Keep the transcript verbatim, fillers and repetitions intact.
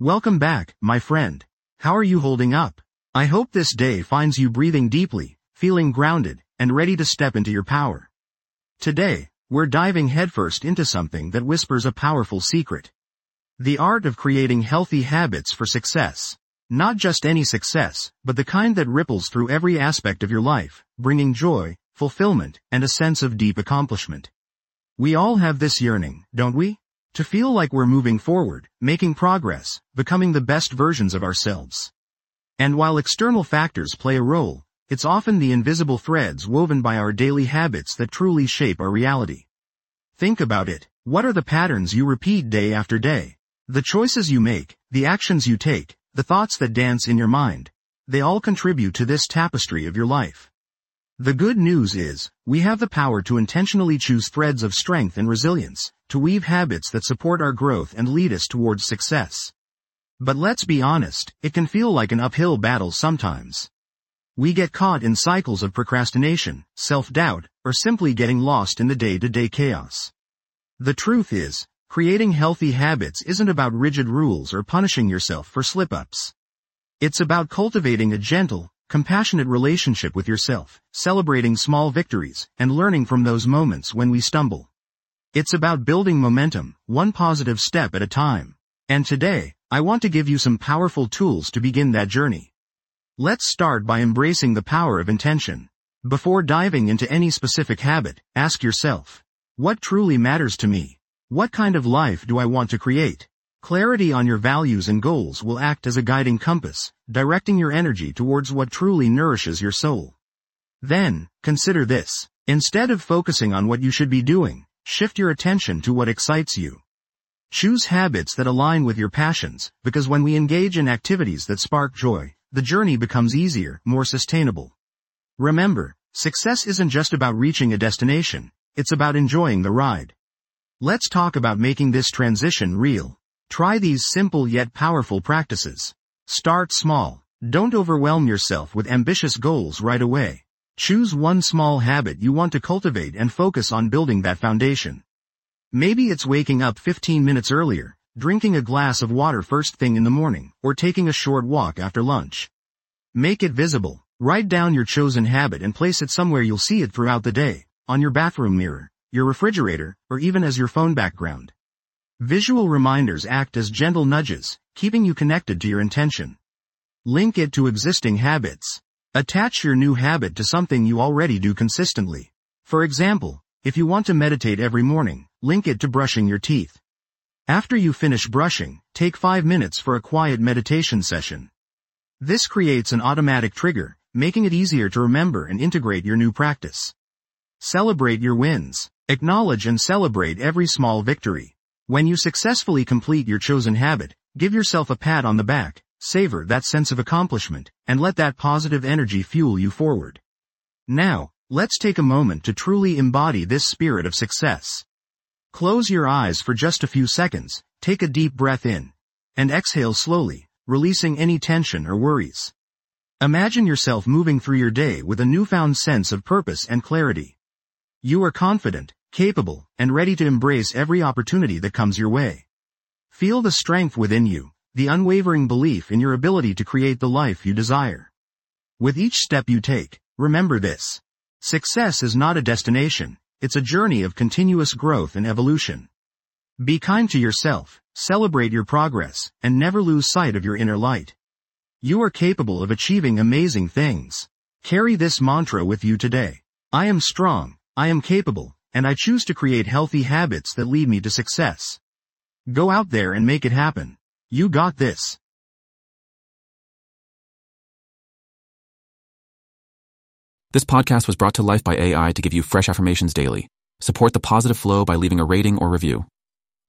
Welcome back, my friend. How are you holding up? I hope this day finds you breathing deeply, feeling grounded, and ready to step into your power. Today, we're diving headfirst into something that whispers a powerful secret. The art of creating healthy habits for success. Not just any success, but the kind that ripples through every aspect of your life, bringing joy, fulfillment, and a sense of deep accomplishment. We all have this yearning, don't we? To feel like we're moving forward, making progress, becoming the best versions of ourselves. And while external factors play a role, it's often the invisible threads woven by our daily habits that truly shape our reality. Think about it. What are the patterns you repeat day after day? The choices you make, the actions you take, the thoughts that dance in your mind. They all contribute to this tapestry of your life. The good news is, we have the power to intentionally choose threads of strength and resilience, to weave habits that support our growth and lead us towards success. But let's be honest, it can feel like an uphill battle sometimes. We get caught in cycles of procrastination, self-doubt, or simply getting lost in the day-to-day chaos. The truth is, creating healthy habits isn't about rigid rules or punishing yourself for slip-ups. It's about cultivating a gentle, compassionate relationship with yourself, celebrating small victories, and learning from those moments when we stumble. It's about building momentum, one positive step at a time. And today, I want to give you some powerful tools to begin that journey. Let's start by embracing the power of intention. Before diving into any specific habit, ask yourself, what truly matters to me? What kind of life do I want to create? Clarity on your values and goals will act as a guiding compass, directing your energy towards what truly nourishes your soul. Then, consider this. Instead of focusing on what you should be doing, shift your attention to what excites you. Choose habits that align with your passions, because when we engage in activities that spark joy, the journey becomes easier, more sustainable. Remember, success isn't just about reaching a destination, it's about enjoying the ride. Let's talk about making this transition real. Try these simple yet powerful practices. Start small. Don't overwhelm yourself with ambitious goals right away. Choose one small habit you want to cultivate and focus on building that foundation. Maybe it's waking up fifteen minutes earlier, drinking a glass of water first thing in the morning, or taking a short walk after lunch. Make it visible. Write down your chosen habit and place it somewhere you'll see it throughout the day, on your bathroom mirror, your refrigerator, or even as your phone background. Visual reminders act as gentle nudges, keeping you connected to your intention. Link it to existing habits. Attach your new habit to something you already do consistently. For example, if you want to meditate every morning, link it to brushing your teeth. After you finish brushing, take five minutes for a quiet meditation session. This creates an automatic trigger, making it easier to remember and integrate your new practice. Celebrate your wins. Acknowledge and celebrate every small victory. When you successfully complete your chosen habit, give yourself a pat on the back, savor that sense of accomplishment, and let that positive energy fuel you forward. Now, let's take a moment to truly embody this spirit of success. Close your eyes for just a few seconds, take a deep breath in, and exhale slowly, releasing any tension or worries. Imagine yourself moving through your day with a newfound sense of purpose and clarity. You are confident, capable, and ready to embrace every opportunity that comes your way. Feel the strength within you, the unwavering belief in your ability to create the life you desire. With each step you take, remember this. Success is not a destination, it's a journey of continuous growth and evolution. Be kind to yourself, celebrate your progress, and never lose sight of your inner light. You are capable of achieving amazing things. Carry this mantra with you today. I am strong, I am capable, and I choose to create healthy habits that lead me to success. Go out there and make it happen. You got this. This podcast was brought to life by A I to give you fresh affirmations daily. Support the positive flow by leaving a rating or review.